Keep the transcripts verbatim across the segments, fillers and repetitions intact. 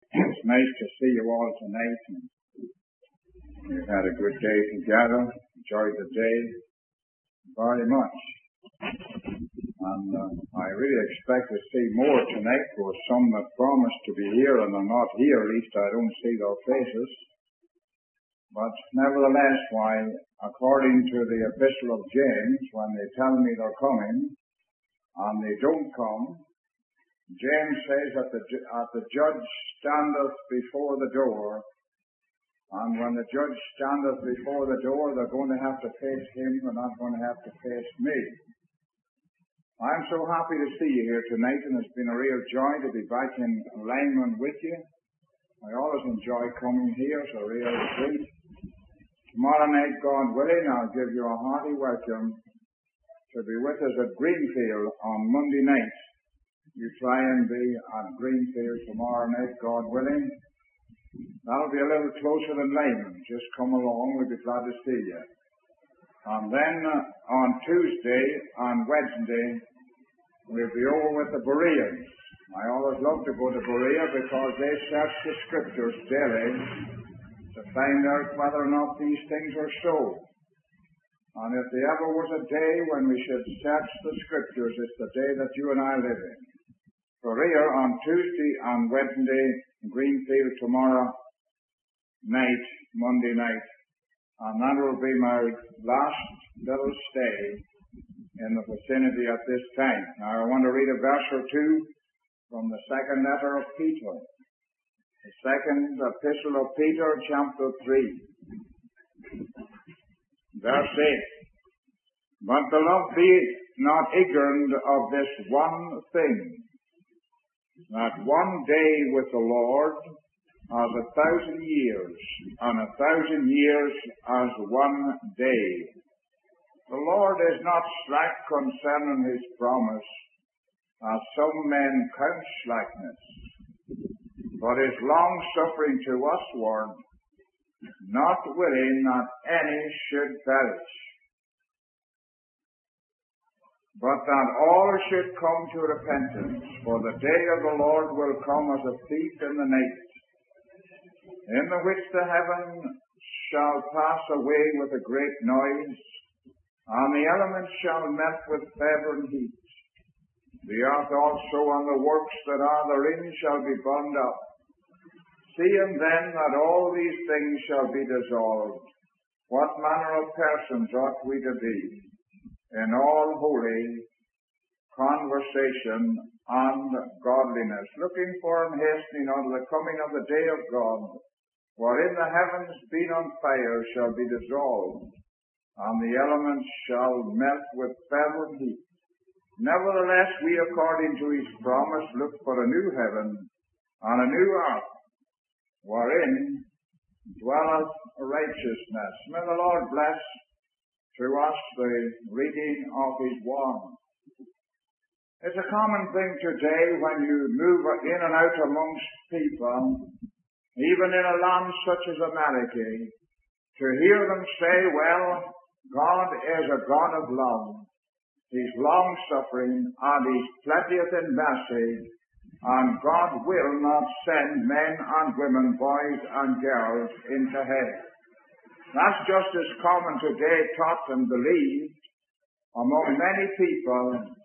It's nice to see you all tonight. And we've had a good day together. Enjoyed the day very much. And uh, I really expect to see more tonight. There were some that promised to be here and are not here. At least I don't see their faces. But nevertheless, why, according to the epistle of James, when they tell me they're coming and they don't come, James says that the, that the judge standeth before the door, and when the judge standeth before the door, they're going to have to face him, they're not going to have to face me. I'm so happy to see you here tonight, and it's been a real joy to be back in Langman with you. I always enjoy coming here, it's a real treat. Tomorrow night, God willing, I'll give you a hearty welcome to be with us at Greenfield on Monday night. You try and be at Greenfield tomorrow night, God willing. That'll be a little closer than Layman. Just come along, we'll be glad to see you. And then uh, on Tuesday and Wednesday, we'll be over with the Bereans. I always love to go to Berea because they search the Scriptures daily to find out whether or not these things are so. And if there ever was a day when we should search the Scriptures, it's the day that you and I live in. Berea on Tuesday and Wednesday, Greenfield tomorrow night, Monday night. And that will be my last little stay in the vicinity at this time. Now I want to read a verse or two from the second letter of Peter. The second epistle of Peter, chapter three. Verse eight. But beloved, be not ignorant of this one thing, that one day with the Lord as a thousand years, and a thousand years as one day. The Lord is not slack concerning his promise, as some men count slackness, but is long-suffering to usward, not willing that any should perish, but that all should come to repentance. For the day of the Lord will come as a thief in the night, in the which the heaven shall pass away with a great noise, and the elements shall melt with fervent heat. The earth also and the works that are therein shall be burned up. Seeing then that all these things shall be dissolved, what manner of persons ought we to be in all holy conversation and godliness, looking for and hastening unto the coming of the day of God, wherein the heavens being on fire shall be dissolved, and the elements shall melt with fervent heat. Nevertheless, we, according to his promise, look for a new heaven and a new earth, wherein dwelleth righteousness. May the Lord bless to us the reading of his word. It's a common thing today when you move in and out amongst people, even in a land such as America, to hear them say, well, God is a God of love. He's long-suffering, and he's plenteous in mercy, and God will not send men and women, boys and girls, into hell. That's just as common today, taught and believed among many people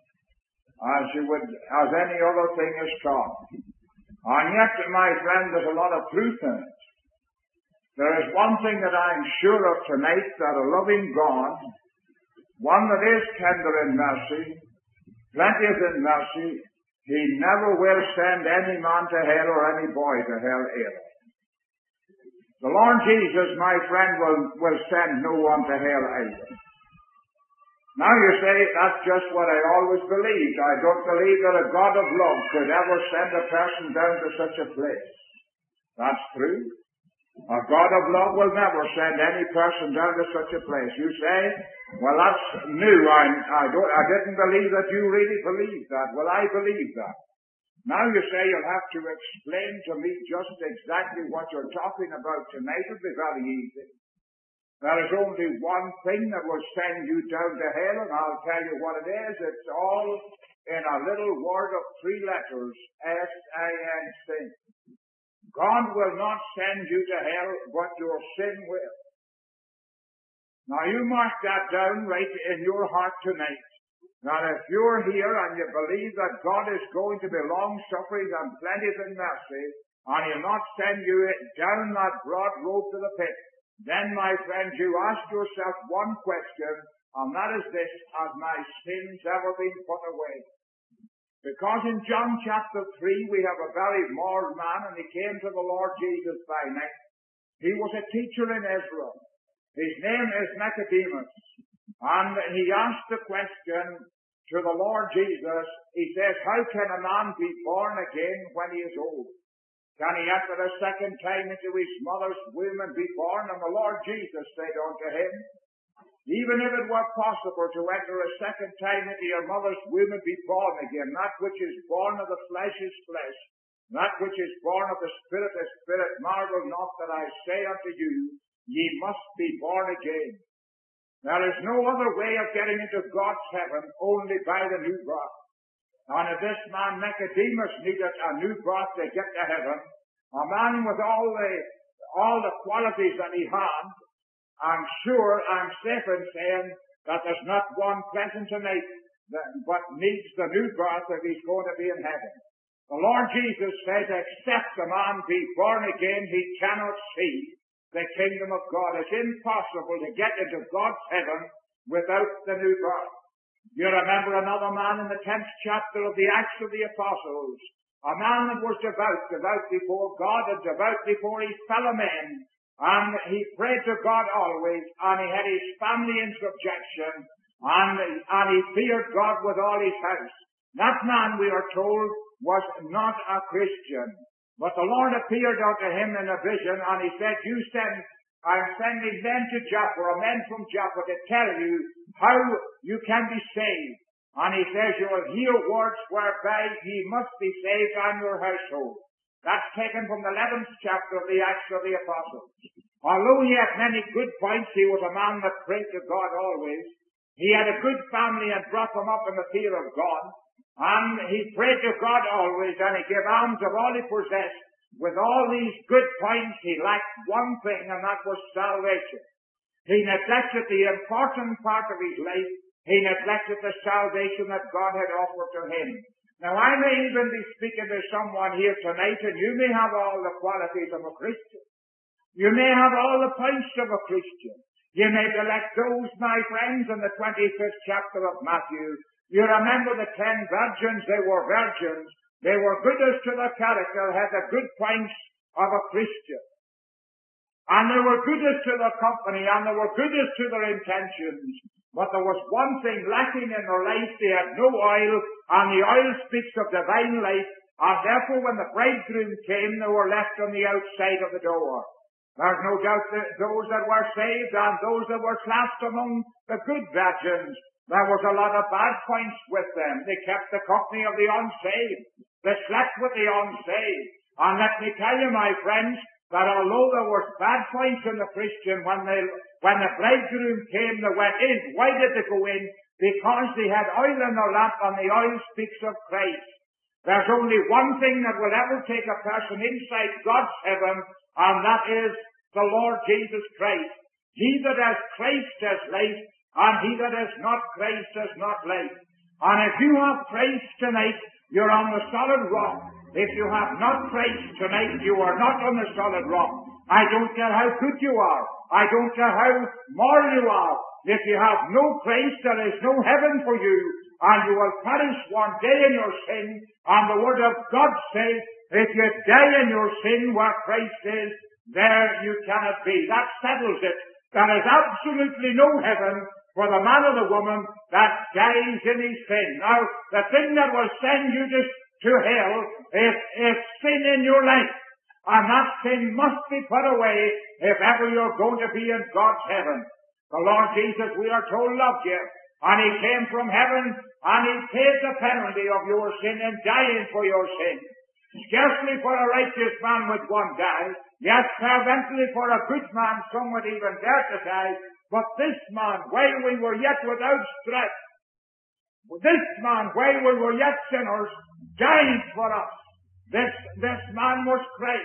as you would, as any other thing is taught. And yet, my friend, there's a lot of truth in it. There is one thing that I'm sure of tonight, that a loving God, one that is tender in mercy, plenteous in mercy, he never will send any man to hell or any boy to hell either. The Lord Jesus, my friend, will, will send no one to hell either. Now you say, that's just what I always believed. I don't believe that a God of love could ever send a person down to such a place. That's true. A God of love will never send any person down to such a place. You say, well, that's new. I, I, don't, I didn't believe that you really believed that. Well, I believe that. Now you say you'll have to explain to me just exactly what you're talking about tonight. It'll be very easy. There is only one thing that will send you down to hell, and I'll tell you what it is. It's all in a little word of three letters, S A N C. God will not send you to hell, but your sin will. Now you mark that down right in your heart tonight. Now if you're here and you believe that God is going to be long-suffering and plenteous in mercy, and He'll not send you down that broad road to the pit, then, my friends, you ask yourself one question, and that is this: has my sins ever been put away? Because in John chapter three we have a very moral man, and he came to the Lord Jesus by night. He was a teacher in Israel. His name is Nicodemus. And he asked the question to the Lord Jesus. He says, how can a man be born again when he is old? Can he enter a second time into his mother's womb and be born? And the Lord Jesus said unto him, even if it were possible to enter a second time into your mother's womb and be born again, that which is born of the flesh is flesh, that which is born of the Spirit is spirit. Marvel not that I say unto you, ye must be born again. There is no other way of getting into God's heaven, only by the new birth. And if this man Nicodemus needed a new birth to get to heaven, a man with all the all the qualities that he had, I'm sure I'm safe in saying that there's not one present tonight that, but needs the new birth if he's going to be in heaven. The Lord Jesus says, except a man be born again, he cannot see the kingdom of God. It's impossible to get into God's heaven without the new birth. You remember another man in the tenth chapter of the Acts of the Apostles, a man that was devout, devout before God and devout before his fellow men, and he prayed to God always, and he had his family in subjection, and, and he feared God with all his house. That man, we are told, was not a Christian. But the Lord appeared unto him in a vision, and he said, you send, I'm sending men to Joppa, or men from Joppa, to tell you how you can be saved. And he says, you will hear words whereby ye must be saved and your household. That's taken from the eleventh chapter of the Acts of the Apostles. Although he had many good points, he was a man that prayed to God always. He had a good family and brought them up in the fear of God. And he prayed to God always, and he gave alms of all he possessed. With all these good points, he lacked one thing, and that was salvation. He neglected the important part of his life. He neglected the salvation that God had offered to him. Now, I may even be speaking to someone here tonight, and you may have all the qualities of a Christian. You may have all the points of a Christian. You may elect those, my friends, in the twenty-fifth chapter of Matthew. You remember the ten virgins, they were virgins. They were good as to their character, had the good points of a Christian. And they were good as to their company, and they were good as to their intentions. But there was one thing lacking in their life. They had no oil, and the oil speaks of divine life, and therefore when the bridegroom came, they were left on the outside of the door. There's no doubt that those that were saved and those that were classed among the good virgins, there was a lot of bad points with them. They kept the company of the unsaved. They slept with the unsaved. And let me tell you, my friends, that although there were bad points in the Christian, when they, when the bridegroom came, they went in. Why did they go in? Because they had oil in their lamp, and the oil speaks of Christ. There's only one thing that will ever take a person inside God's heaven, and that is the Lord Jesus Christ. He that has Christ has life, and he that has not Christ has not life. And if you have Christ tonight, you're on the solid rock. If you have not Christ tonight, you are not on the solid rock. I don't care how good you are. I don't care how moral you are. If you have no Christ, there is no heaven for you, and you will perish one day in your sin. And the word of God says, if you die in your sin where Christ is, there you cannot be. That settles it. There is absolutely no heaven for the man or the woman that dies in his sin. Now, the thing that will send you to, to hell is, is sin in your life. And that sin must be put away if ever you're going to be in God's heaven. The Lord Jesus, we are told, loved you. And he came from heaven, and he paid the penalty of your sin in dying for your sin. Scarcely for a righteous man would one die. Yes, fervently for a good man some would even dare to die. But this man, while we were yet without strength, this man, while we were yet sinners, died for us. This, this man was Christ.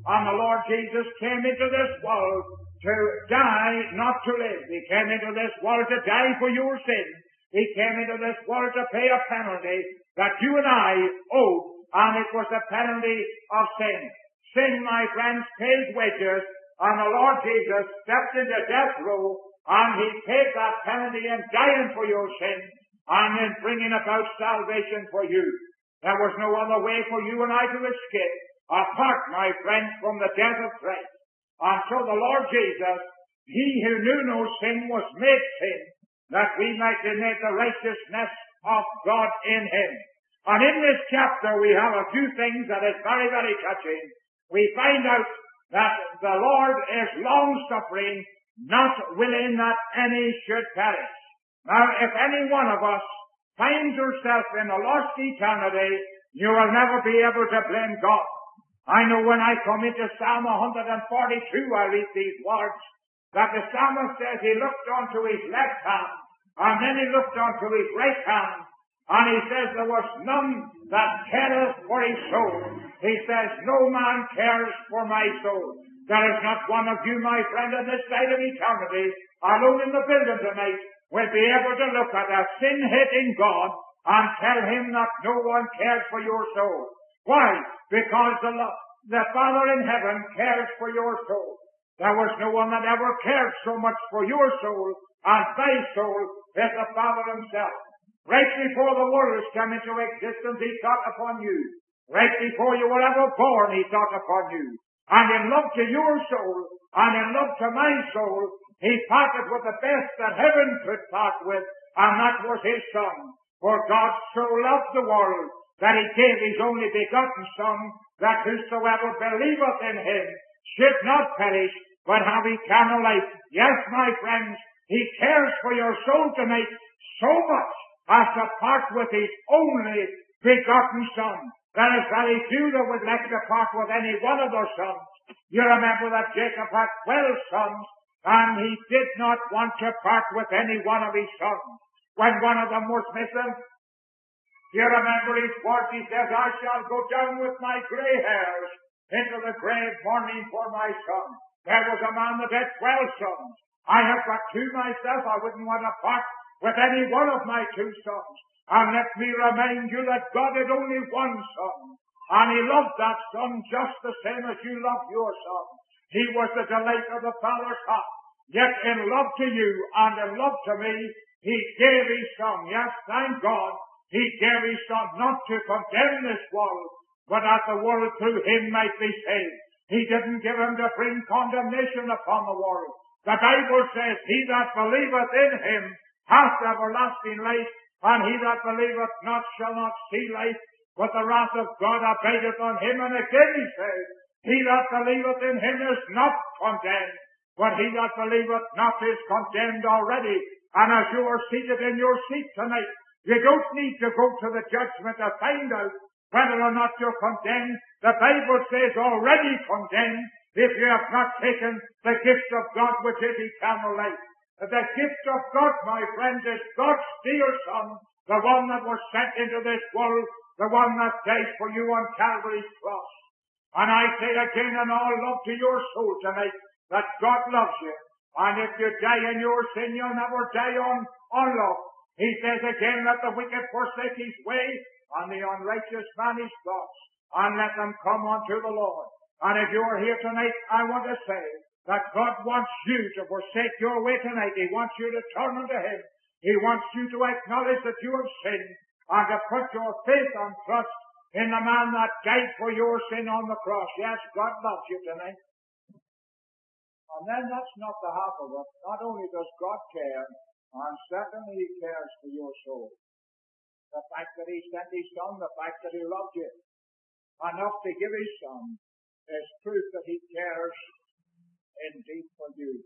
And the Lord Jesus came into this world to die, not to live. He came into this world to die for your sins. He came into this world to pay a penalty that you and I owed, and it was the penalty of sin. Sin, my friends, pays wages, and the Lord Jesus stepped into death row, and He paid that penalty in dying for your sins, and in bringing about salvation for you. There was no other way for you and I to escape, apart, my friends, from the death of Christ. And so the Lord Jesus, He who knew no sin, was made sin, that we might be made the righteousness of God in Him. And in this chapter we have a few things that is very, very touching. We find out that the Lord is long-suffering, not willing that any should perish. Now, if any one of us finds yourself in a lost eternity, you will never be able to blame God. I know when I come into Psalm one forty-two, I read these words, that the psalmist says he looked unto his left hand, and then he looked unto his right hand, and he says there was none that careth for his soul. He says, no man cares for my soul. There is not one of you, my friend, on this side of eternity, alone in the building tonight, will be able to look at a sin-hating God and tell Him that no one cares for your soul. Why? Because the, the Father in heaven cares for your soul. There was no one that ever cared so much for your soul and thy soul as the Father Himself. Right before the world came into existence, He thought upon you. Right before you were ever born, He thought upon you. And in love to your soul, and in love to my soul, He parted with the best that heaven could part with, and that was His Son. For God so loved the world that He gave His only begotten Son, that whosoever believeth in Him should not perish, but have eternal life. Yes, my friends, He cares for your soul tonight so much as to part with His only begotten Son. There is very few that would like to part with any one of their sons. You remember that Jacob had twelve sons, and he did not want to part with any one of his sons. When one of them was missing, you remember his words, he says, I shall go down with my grey hairs into the grave mourning for my son. There was a man that had twelve sons. I have got two myself. I wouldn't want to part with any one of my two sons. And let me remind you that God had only one son, and He loved that son just the same as you love your son. He was the delight of the Father's heart. Yet in love to you and in love to me, He gave His Son. Yes, thank God, He gave His Son not to condemn this world, but that the world through Him might be saved. He didn't give Him to bring condemnation upon the world. The Bible says, He that believeth in Him hath everlasting life, and he that believeth not shall not see life, but the wrath of God abideth on him. And again He says, He that believeth in Him is not condemned, but he that believeth not is condemned already. And as you are seated in your seat tonight, you don't need to go to the judgment to find out whether or not you're condemned. The Bible says already condemned if you have not taken the gift of God, which is eternal life. The gift of God, my friends, is God's dear Son, the one that was sent into this world, the one that died for you on Calvary's cross. And I say again in all love to your soul tonight, that God loves you. And if you die in your sin, you'll never die on, on love. He says again, let the wicked forsake his way, and the unrighteous man his thoughts, and let them come unto the Lord. And if you are here tonight, I want to say that God wants you to forsake your way tonight. He wants you to turn unto Him. He wants you to acknowledge that you have sinned, and to put your faith and trust in the man that died for your sin on the cross. Yes, God loves you tonight. And then that's not the half of it. Not only does God care, and secondly, He cares for your soul. The fact that He sent His Son, the fact that He loved you enough to give His Son, is proof that He cares indeed for you.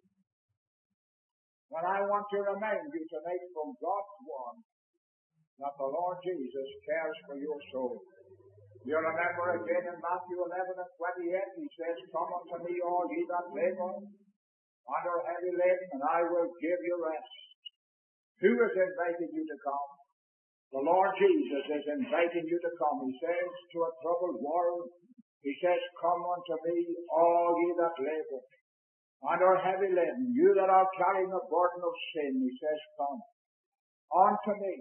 When I want to remind you tonight from God's Word that the Lord Jesus cares for your soul. You remember again in Matthew eleven and twenty-eight, He says, come unto me all ye that labor and are heavy laden, and I will give you rest. Who is inviting you to come? The Lord Jesus is inviting you to come. He says, to a troubled world, He says, come unto me, all ye that labour and are heavy laden, you that are carrying the burden of sin. He says, come unto me,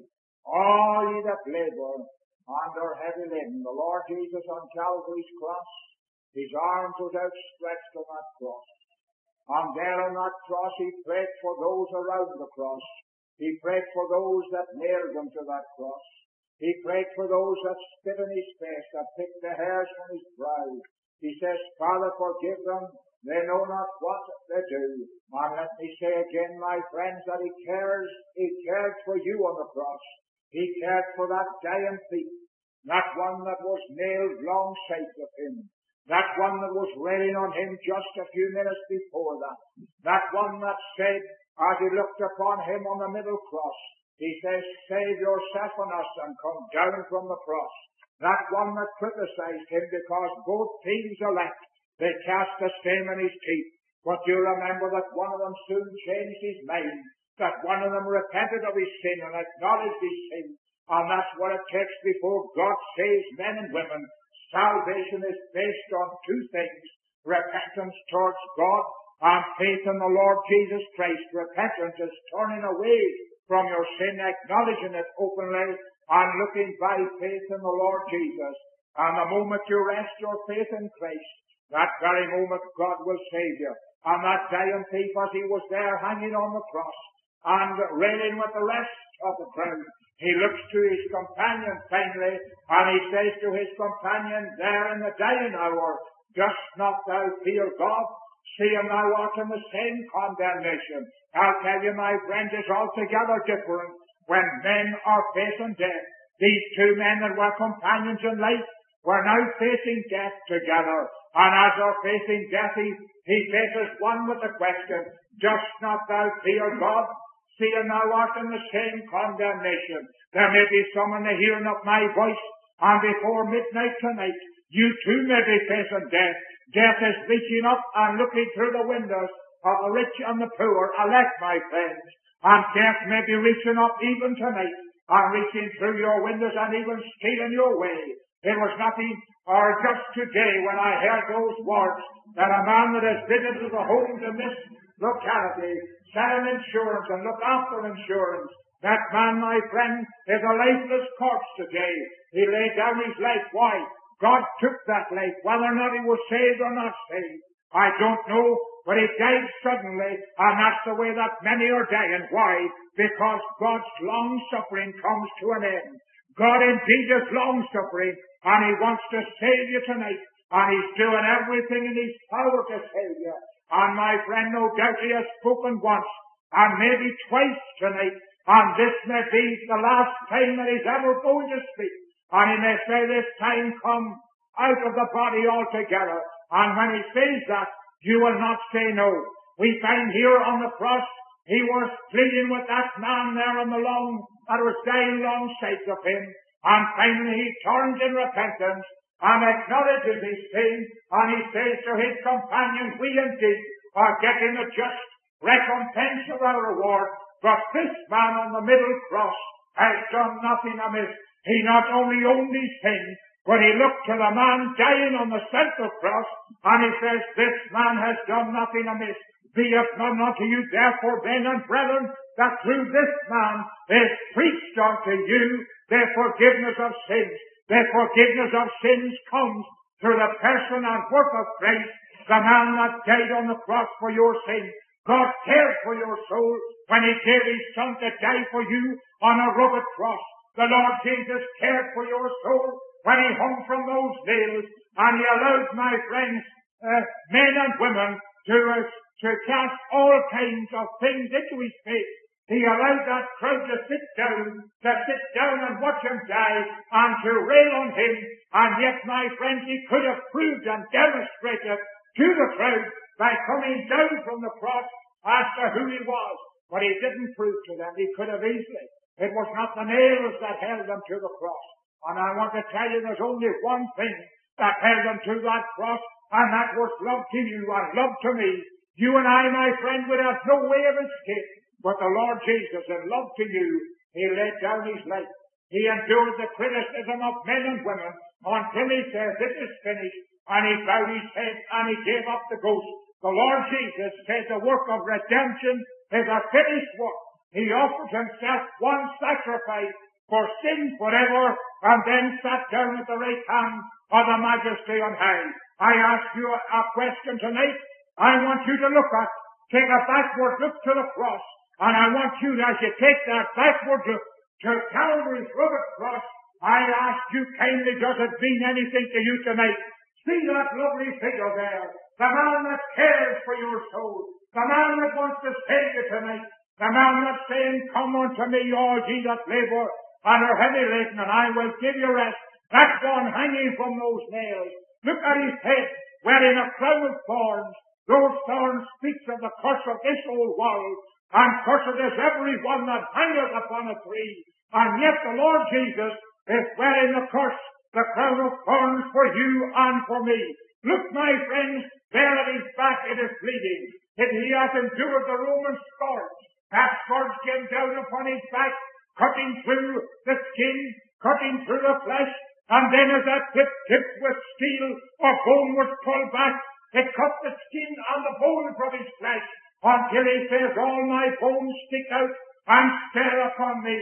all ye that labour and are heavy laden. The Lord Jesus on Calvary's cross, his arms was outstretched on that cross. And there on that cross he prayed for those around the cross. He prayed for those that nailed him to that cross. He prayed for those that spit in his face, that picked the hairs from his brow. He says, Father, forgive them. They know not what they do. And let me say again, my friends, that he cares. He cared for you on the cross. He cared for that dying thief, that one that was nailed alongside of him, that one that was railing on him just a few minutes before that, that one that said, as he looked upon him on the middle cross, he says, save yourself and us and come down from the cross. That one that criticized him because both thieves elect, they cast the same in his teeth. But you remember that one of them soon changed his mind, that one of them repented of his sin and acknowledged his sin. And that's what it takes before God saves men and women. Salvation is based on two things: repentance towards God and faith in the Lord Jesus Christ. Repentance is turning away from your sin, acknowledging it openly, and looking by faith in the Lord Jesus. And the moment you rest your faith in Christ, that very moment God will save you. And that dying thief, as he was there hanging on the cross and railing with the rest of the crowd, he looks to his companion finally, and he says to his companion there in the dying hour, dost not thou fear God, seeing thou art in the same condemnation? I'll tell you, my friends, it's altogether different when men are facing death. These two men that were companions in life were now facing death together. And as they're facing death, he, he faces one with the question, dost not thou fear God, seeing thou art in the same condemnation? There may be some in the hearing of my voice, and before midnight tonight, you too may be facing death. Death is reaching up and looking through the windows of the rich and the poor alike, my friends. And death may be reaching up even tonight, and reaching through your windows and even stealing your way. It was nothing, or just today when I heard those words, that a man that has been into the homes in this locality, selling insurance and look after insurance, that man, my friend, is a lifeless corpse today. He laid down his life. Why? God took that life, whether or not he was saved or not saved. I don't know, but he died suddenly, and that's the way that many are dying. Why? Because God's long-suffering comes to an end. God indeed is long-suffering, and he wants to save you tonight, and he's doing everything in his power to save you. And my friend, no doubt he has spoken once, and maybe twice tonight, and this may be the last time that he's ever going to speak. And he may say this time come out of the body altogether. And when he says that, you will not say no. We find here on the cross, he was pleading with that man there on the long, that was dying alongside of him. And finally he turns in repentance and acknowledges his sin. And he says to his companions, we indeed are getting the just recompense of our reward. But this man on the middle cross has done nothing amiss. He not only owned his sin, but he looked to the man dying on the central cross, and he says, this man has done nothing amiss. Be it known unto you, therefore, men and brethren, that through this man is preached unto you the forgiveness of sins. The forgiveness of sins comes through the person and work of Christ, the man that died on the cross for your sins. God cared for your soul when he gave his son to die for you on a rugged cross. The Lord Jesus cared for your soul when he hung from those nails, and he allowed, my friends, uh, men and women to, uh, to cast all kinds of things into his face. He allowed that crowd to sit down, to sit down and watch him die, and to rail on him, and yet, my friends, he could have proved and demonstrated to the crowd by coming down from the cross as to who he was. But he didn't prove to them. He could have easily. It was not the nails that held them to the cross. And I want to tell you there's only one thing that held them to that cross, and that was love to you and love to me. You and I, my friend, would have no way of escape. But the Lord Jesus, in love to you, he laid down his life. He endured the criticism of men and women until he said, it is finished. and he bowed his head, and he gave up the ghost. The Lord Jesus said the work of redemption is a finished work. He offered himself one sacrifice for sin forever, and then sat down at the right hand of the Majesty on high. I ask you a question tonight. I want you to look at, take a backward look to the cross, and I want you, as you take that backward look to Calvary's rugged cross, I ask you kindly, does it mean anything to you tonight? See that lovely figure there, the man that cares for your soul, the man that wants to save you tonight, the man that's saying, come unto me, all ye that labour and are heavy laden, and I will give you rest. That one hanging from those nails. Look at his head, wearing a crown of thorns. Those thorns speaks of the curse of this old world, and cursed is every one that hangeth upon a tree. And yet the Lord Jesus is wearing the curse, the crown of thorns for you and for me. Look, my friends, there at his back it is bleeding. And he has endured the Roman scourge. That scourge came down upon his back, cutting through the skin, cutting through the flesh, and then as that whip tipped with steel or bone was pulled back, it cut the skin and the bone from his flesh, until he says, all my bones stick out and stare upon me.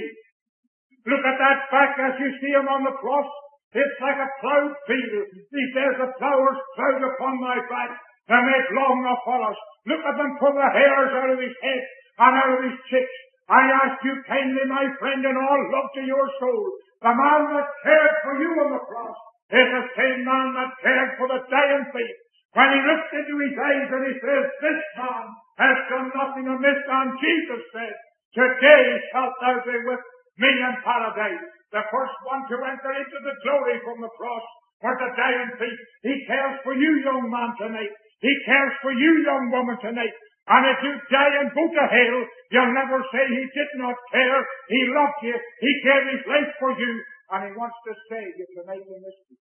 Look at that back as you see him on the cross. It's like a ploughed field. He says, the flowers cloud upon my back, they make long of follows. Look at them pull the hairs out of his head and out of his cheeks. I ask you kindly, my friend, in all love to your soul, the man that cared for you on the cross is the same man that cared for the dying thief. When he looked into his eyes and he says, this man has done nothing amiss, and Jesus said, today shalt thou be with me in paradise. The first one to enter into the glory from the cross was the dying thief. He cares for you, young man, tonight. He cares for you, young woman, tonight. And if you die and go to hell, you'll never say he did not care. He loved you. He gave his life for you. And he wants to save you tonight in this week.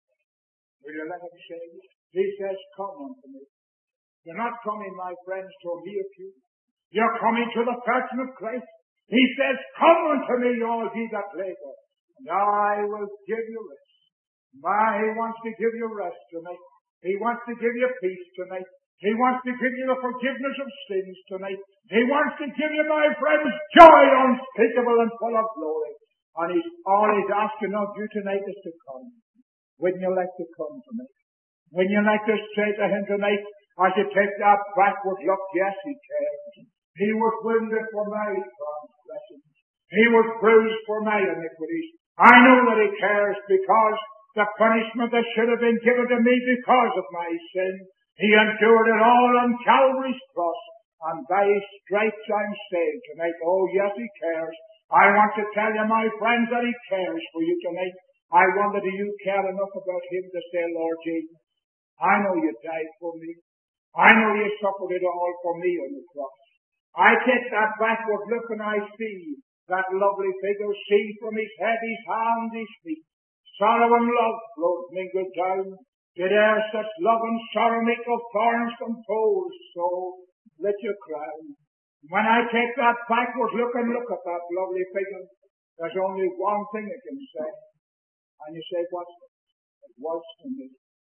Will you let him save you? He says, come unto me. You're not coming, my friends, to a mere pew. You're coming to the person of Christ. He says, come unto me, all ye that labour, and I will give you rest. My, he wants to give you rest tonight. He wants to give you peace tonight. He wants to give you the forgiveness of sins tonight. He wants to give you, my friends, joy unspeakable and full of glory. And he's, all he's asking of you tonight is to come. Wouldn't you like to come tonight? Wouldn't you like to say to him tonight, as you take that backward look, yes, he cares. He was wounded for my transgressions. He was bruised for my iniquities. I know that he cares, because the punishment that should have been given to me because of my sin, he endured it all on Calvary's cross, and by his stripes I'm saved tonight. Oh, yes, he cares. I want to tell you, my friends, that he cares for you tonight. I wonder, do you care enough about him to say, Lord Jesus, I know you died for me. I know you suffered it all for me on the cross. I take that backward look and I see that lovely figure, see from his head, his hands, his feet. Sorrow and love flowed mingled down. Did e'er such love and sorrow make of thorns compose, so let your crown. When I take that backward look and look at that lovely figure, there's only one thing I can say. And you say, what's it? It was for me.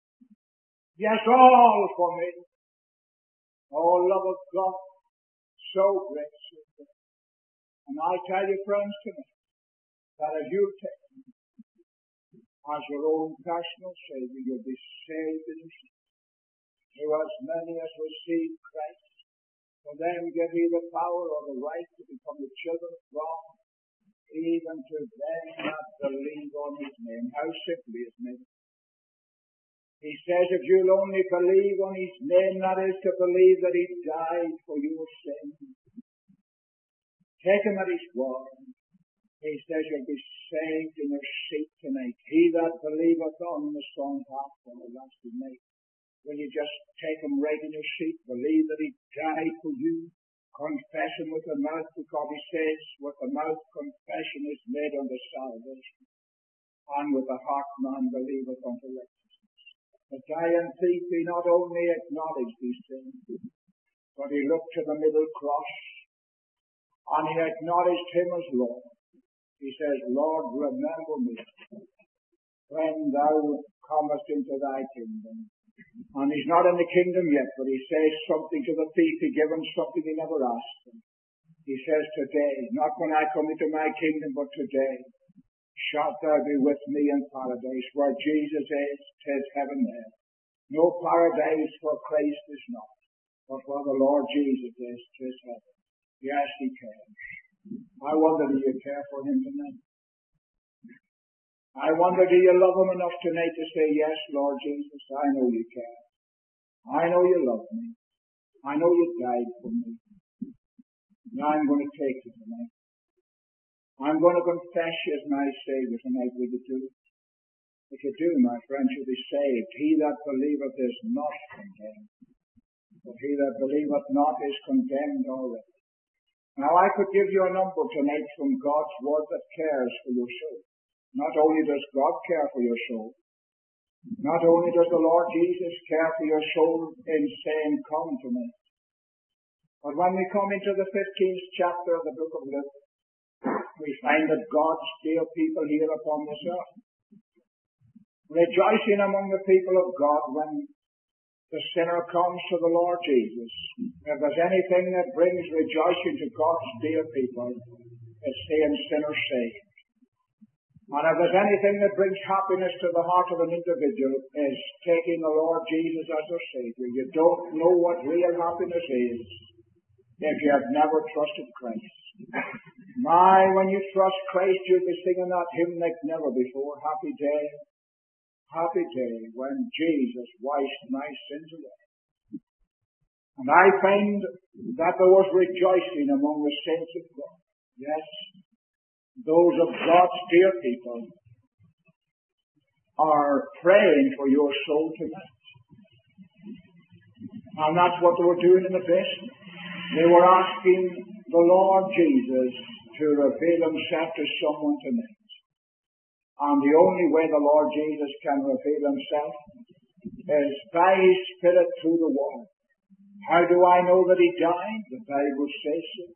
Yes, all for me. Oh, love of God, so great, so great. And I tell you, friends, tonight, that if you take him as your own personal Savior, you'll be saved in his name. To as many as receive Christ, for them give he the power or the right to become the children of God, even to them that believe on his name. How simply his name. He says, if you'll only believe on his name, that is to believe that he died for your sin. Take him at his word. He says you'll be saved in your seat tonight. He that believeth on the Son hath everlasting life. Will you just take him right in your seat? Believe that he died for you. Confess him with the mouth, because he says, with the mouth confession is made unto salvation, and with the heart man believeth unto righteousness. The dying thief, he not only acknowledged his sin, but he looked to the middle cross, and he acknowledged him as Lord. He says, Lord, remember me when thou comest into thy kingdom. And he's not in the kingdom yet, but he says something to the thief. He gave him something he never asked him. He says, today, not when I come into my kingdom, but today, shalt thou be with me in paradise. Where Jesus is, 'tis heaven there. No paradise where Christ is not, but where the Lord Jesus is, 'tis heaven. Yes, he cares. I wonder, do you care for him tonight? I wonder, do you love him enough tonight to say, yes, Lord Jesus, I know you care. I know you love me. I know you died for me. Now I'm going to take you tonight. I'm going to confess you as my Savior tonight. Will you do it? If you do, my friend, you'll be saved. He that believeth is not condemned, but he that believeth not is condemned already. Now I could give you a number tonight from God's Word that cares for your soul. Not only does God care for your soul, not only does the Lord Jesus care for your soul in saying, come to me, but when we come into the fifteenth chapter of the book of Luke, we find that God's dear people here upon this earth, rejoicing among the people of God when the sinner comes to the Lord Jesus. If there's anything that brings rejoicing to God's dear people, it's seeing sinners saved. And if there's anything that brings happiness to the heart of an individual, is taking the Lord Jesus as their Savior. You don't know what real happiness is if you have never trusted Christ. My, when you trust Christ, you'll be singing that hymn like never before. Happy day, happy day, when Jesus washed my sins away. And I find that there was rejoicing among the saints of God. Yes, those of God's dear people are praying for your soul tonight. And that's what they were doing in the basement. They were asking the Lord Jesus to reveal himself to someone tonight. And the only way the Lord Jesus can reveal himself is by his Spirit through the Word. How do I know that he died? The Bible says so.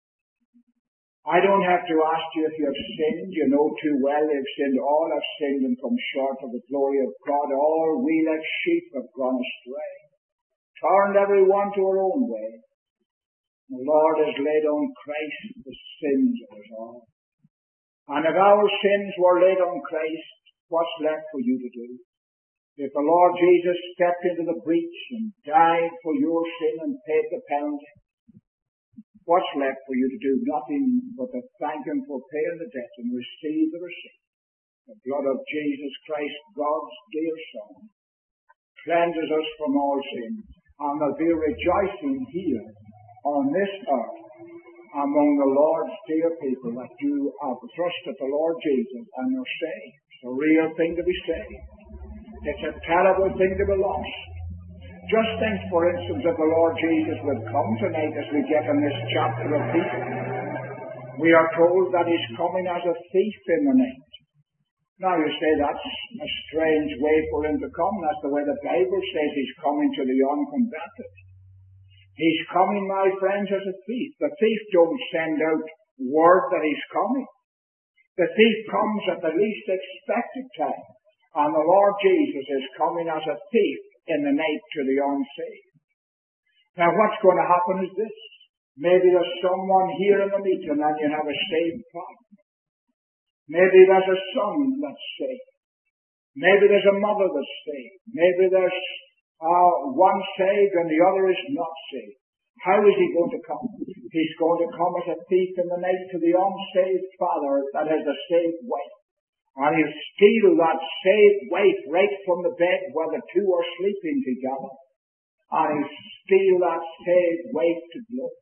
I don't have to ask you if you have sinned. You know too well they've sinned. All have sinned and come short of the glory of God. All we like sheep have gone astray, turned every one to our own way. The Lord has laid on Christ the sins of us all. And if our sins were laid on Christ, what's left for you to do? If the Lord Jesus stepped into the breach and died for your sin and paid the penalty, what's left for you to do? Nothing but to thank him for paying the debt and receive the receipt. The blood of Jesus Christ, God's dear Son, cleanses us from all sin. And there'll be rejoicing here on this earth among the Lord's dear people that you have trusted the Lord Jesus and you're saved. It's a real thing to be saved. It's a terrible thing to be lost. Just think, for instance, if the Lord Jesus would come tonight as we get in this chapter of people. We are told that he's coming as a thief in the night. Now you say that's a strange way for him to come. That's the way the Bible says he's coming to the uncombated. He's coming, my friends, as a thief. The thief don't send out word that he's coming. The thief comes at the least expected time. And the Lord Jesus is coming as a thief in the night to the unsaved. Now what's going to happen is this. Maybe there's someone here in the meeting and you have a saved partner. Maybe there's a son that's saved. Maybe there's a mother that's saved. Maybe there's uh, one saved and the other is not saved. How is he going to come? He's going to come as a thief in the night to the unsaved father that has a saved wife. And he'll steal that saved wife right from the bed where the two are sleeping together. And he'll steal that saved wife to glory.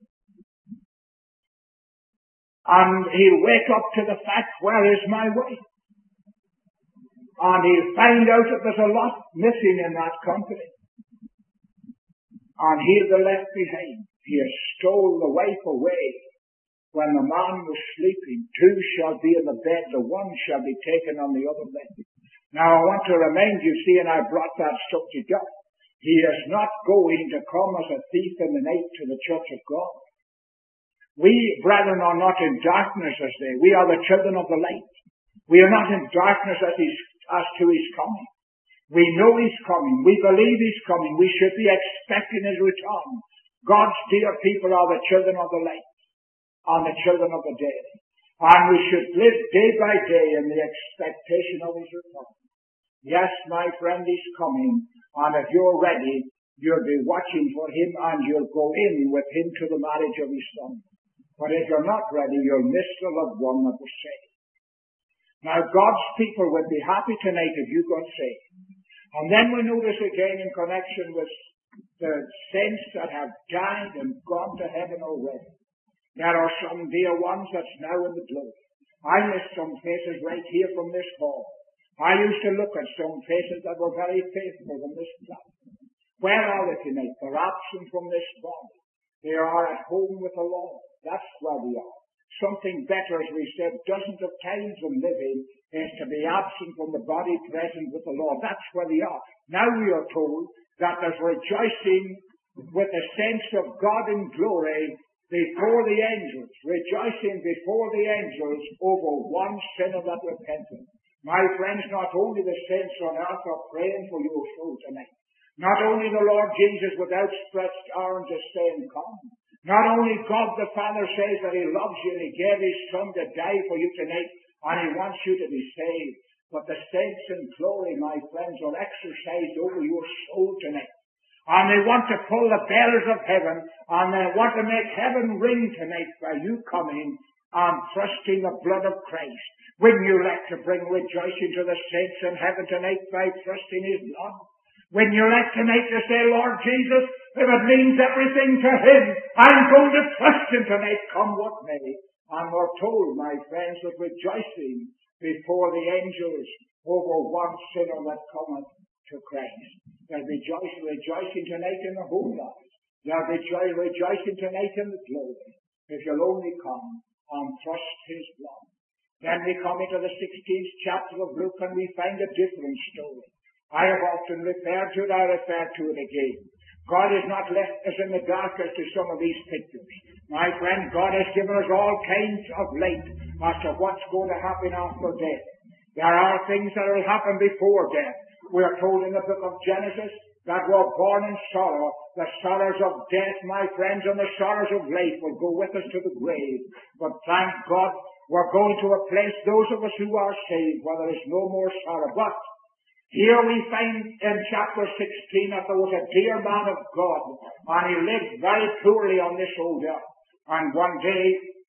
And he'll wake up to the fact, where is my wife? And he'll find out that there's a lot missing in that company. And he'll be left behind. He has stole the wife away. When the man was sleeping, two shall be in the bed, the one shall be taken on the other bed. Now I want to remind you, see, and I brought that subject up, he is not going to come as a thief in the night to the church of God. We, brethren, are not in darkness as they. We are the children of the light. We are not in darkness as he's as to His coming. We know He's coming. We believe He's coming. We should be expecting His return. God's dear people are the children of the light and the children of the day. And we should live day by day in the expectation of His return. Yes, my friend, He's coming. And if you're ready, you'll be watching for Him and you'll go in with Him to the marriage of His Son. But if you're not ready, you'll miss the loved one that was saved. Now, God's people would be happy tonight if you got saved. And then we notice again in connection with the saints that have died and gone to heaven already. There are some dear ones that's now in the glory. I miss some faces right here from this hall. I used to look at some faces that were very faithful on this platform. Where are they tonight? They're absent from this body. They are at home with the Lord. That's where we are. Something better, as we said, dozens of times in living is to be absent from the body, present with the Lord. That's where we are. Now we are told that there's rejoicing with the saints of God in glory before the angels, rejoicing before the angels over one sinner that repented. My friends, not only the saints on earth are praying for your soul tonight. Not only the Lord Jesus with outstretched arms is saying, come. Not only God the Father says that He loves you and He gave His Son to die for you tonight and He wants you to be saved, but the saints in glory, my friends, are exercised over your soul tonight. And they want to pull the bells of heaven and they want to make heaven ring tonight by you coming and trusting the blood of Christ. Wouldn't you like to bring rejoicing to the saints in heaven tonight by trusting His blood? Wouldn't you like tonight to say, Lord Jesus, if it means everything to Him, I'm going to trust Him tonight, come what may. And we're told, my friends, that rejoicing before the angels over one sinner that cometh to Christ. They'll be rejoicing, rejoicing tonight in the whole life. They'll be rejoicing tonight in the glory. If you'll only come and trust His blood. Then we come into the sixteenth chapter of Luke and we find a different story. I have often referred to it, I refer to it again. God has not left us in the dark as to some of these pictures. My friend, God has given us all kinds of light as to what's going to happen after death. There are things that will happen before death. We are told in the book of Genesis that we're born in sorrow. The sorrows of death, my friends, and the sorrows of life will go with us to the grave. But thank God, we're going to a place, those of us who are saved, where there is no more sorrow. But here we find in chapter sixteen that there was a dear man of God, and he lived very poorly on this old earth. And one day,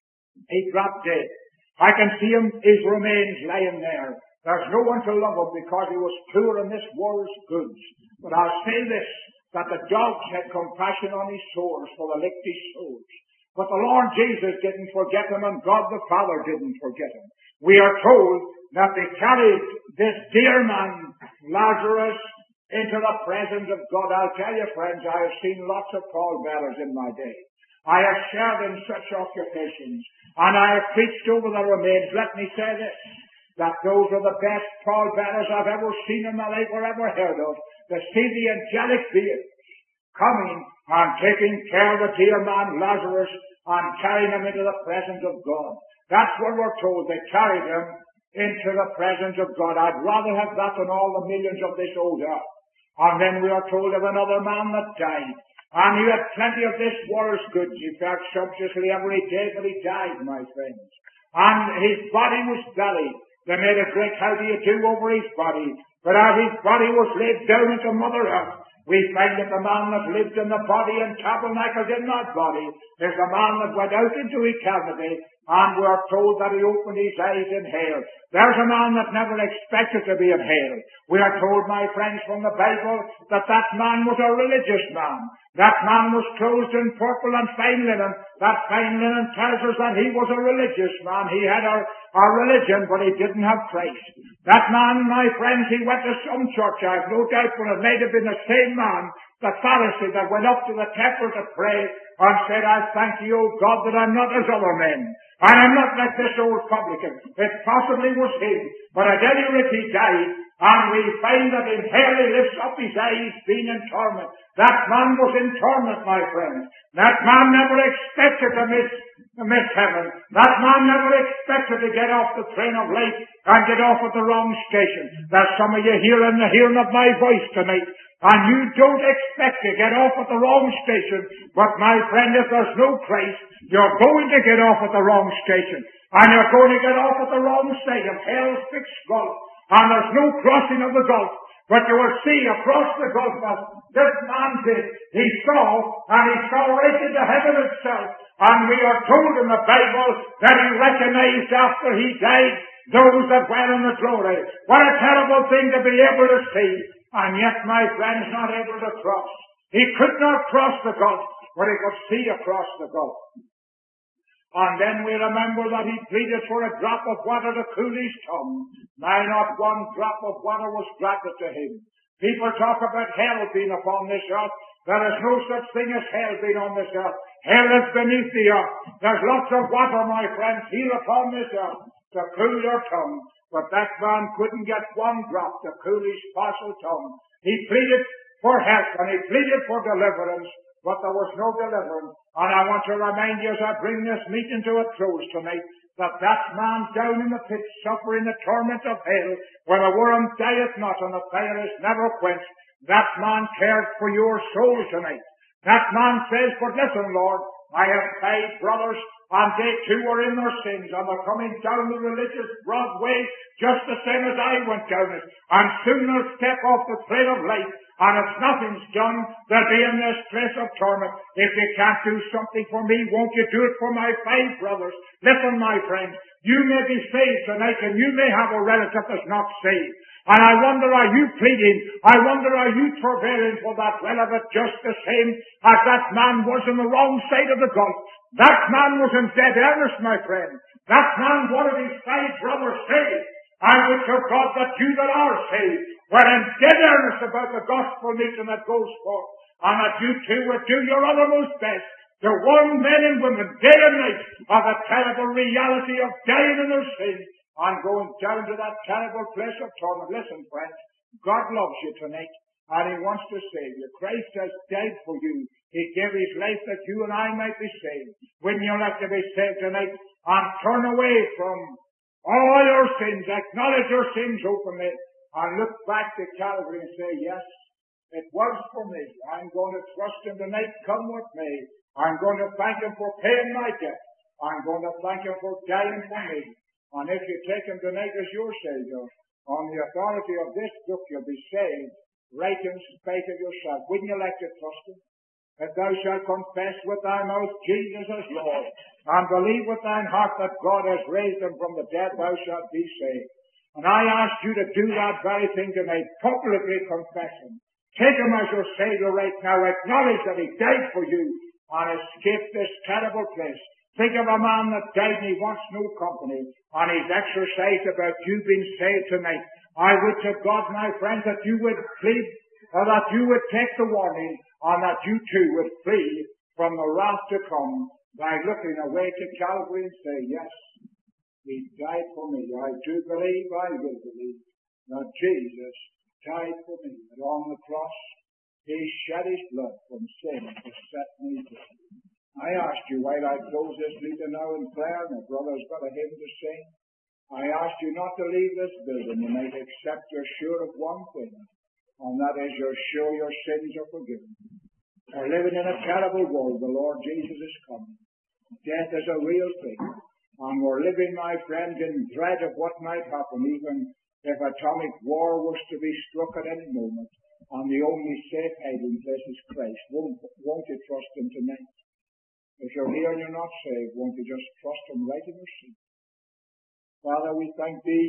he dropped dead. I can see him, his remains lying there. There's no one to love him because he was poor in this world's goods. But I'll say this, that the dogs had compassion on his sores, for they licked his sores. But the Lord Jesus didn't forget him, and God the Father didn't forget him. We are told that they carried this dear man, Lazarus, into the presence of God. I'll tell you, friends, I have seen lots of pallbearers in my day. I have shared in such occupations, and I have preached over the remains. Let me say this, that those are the best pallbearers I've ever seen in my life or ever heard of, to see the angelic beings coming and taking care of the dear man Lazarus and carrying him into the presence of God. That's what we're told. They carried him into the presence of God. I'd rather have that than all the millions of this old earth. And then we are told of another man that died. And he had plenty of this world's goods. He felt sumptuously every day, but he died, my friends. And his body was buried. They made a great how do you do over his body. But as his body was laid down into Mother Earth, we find that the man that lived in the body and tabernacled in that body is the man that went out into eternity, and we are told that he opened his eyes in hell. There's a man that never expected to be in hell. We are told, my friends, from the Bible, that that man was a religious man. That man was clothed in purple and fine linen. That fine linen tells us that he was a religious man. He had a, a religion, but he didn't have Christ. That man, my friends, he went to some church, I have no doubt, but it may have been the same man, the Pharisee, that went up to the temple to pray and said, I thank you, O God, that I'm not as other men. And I'm not like this old publican. It possibly was him, but at any rate he died, and we find that in hell he lifts up his eyes, being in torment. That man was in torment, my friends. That man never expected to miss Miss Heaven, that man never expected to get off the train of life and get off at the wrong station. There's some of you here in the hearing of my voice tonight, and you don't expect to get off at the wrong station. But my friend, if there's no Christ, you're going to get off at the wrong station. And you're going to get off at the wrong side of hell's fixed gulf. And there's no crossing of the gulf. But you will see across the gulf as this man did. He saw, and he saw right into heaven itself. And we are told in the Bible that he recognized after he died those that were in the glory. What a terrible thing to be able to see. And yet my friend's not able to cross. He could not cross the gulf, but he could see across the gulf. And then we remember that he pleaded for a drop of water to cool his tongue. Now not one drop of water was granted to him. People talk about hell being upon this earth. There is no such thing as hell being on this earth. Hell is beneath the earth. There's lots of water, my friends, here upon this earth to cool your tongue. But that man couldn't get one drop to cool his partial tongue. He pleaded for help and he pleaded for deliverance, but there was no deliverance. And I want to remind you as I bring this meeting to a close tonight, that that man down in the pit suffering the torment of hell, where the worm dieth not and the fire is never quenched, that man cared for your soul tonight. That man says, but listen, Lord, I have five brothers, and they too are in their sins, and they're coming down the religious broad way, just the same as I went down it. And soon they'll step off the trail of life, and if nothing's done, they'll be in this place of torment. If you can't do something for me, won't you do it for my five brothers? Listen, my friends, you may be saved tonight, and you may have a relative that's not saved. And I wonder, are you pleading? I wonder, are you travailing for that relative just the same as that man was on the wrong side of the gulf? That man was in dead earnest, my friend. That man wanted his five brothers saved. I would to God that you that are saved were in dead earnest about the gospel meeting that goes forth, and that you too would do your uttermost best to warn men and women day and night of the terrible reality of dying in their sins and going down to that terrible place of torment. Listen, friends, God loves you tonight, and He wants to save you. Christ has died for you. He gave His life that you and I might be saved. Wouldn't you like to be saved tonight and turn away from all your sins, acknowledge your sins openly, and look back to Calvary and say, yes, it was for me. I'm going to trust Him tonight. Come with me. I'm going to thank Him for paying my debt. I'm going to thank Him for dying for me. And if you take Him tonight as your Savior, on the authority of this book, you'll be saved right in spite of yourself. Wouldn't you like to trust Him? If thou shalt confess with thy mouth Jesus as Lord, and believe with thine heart that God has raised Him from the dead, thou shalt be saved. And I ask you to do that very thing tonight. Publicly confess Him. Take Him as your Savior right now. Acknowledge that He died for you and escaped this terrible place. Think of a man that died and he wants no company, and he's exercised about you being saved tonight. I would to God, my friends, that you would plead, or that you would take the warning, and that you too would flee from the wrath to come by looking away to Calvary and say, yes, He died for me. I do believe, I will believe, that Jesus died for me. And on the cross, He shed His blood from sin to set me free. I ask you, while I close this meeting now in prayer, my brother's got a hymn to sing, I ask you not to leave this building tonight except you're sure of one thing, and that is you're sure your sins are forgiven. We're living in a terrible world. The Lord Jesus is coming. Death is a real thing. And we're living, my friends, in dread of what might happen, even if atomic war was to be struck at any moment. And the only safe hiding place is Christ. Won't, won't you trust Him tonight? If you're here and you're not saved, won't you just trust Him right in your seat? Father, we thank Thee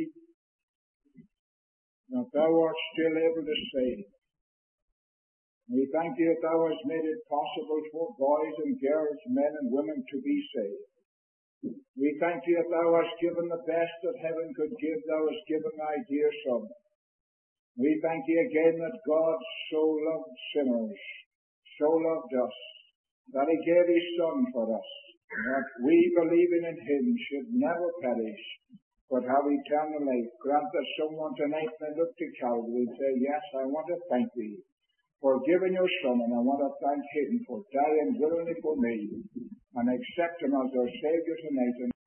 that Thou art still able to save. We thank Thee that Thou hast made it possible for boys and girls, men and women to be saved. We thank Thee that Thou hast given the best that heaven could give. Thou hast given Thy dear Son. We thank Thee again that God so loved sinners, so loved us, that He gave His Son for us, that we, believing in Him, should never perish, but have eternal life. Grant that someone tonight may look to Calvary and say, yes, I want to thank Thee for giving your Son, and I want to thank Him for dying willingly for me. and accept Him as their Saviour tonight.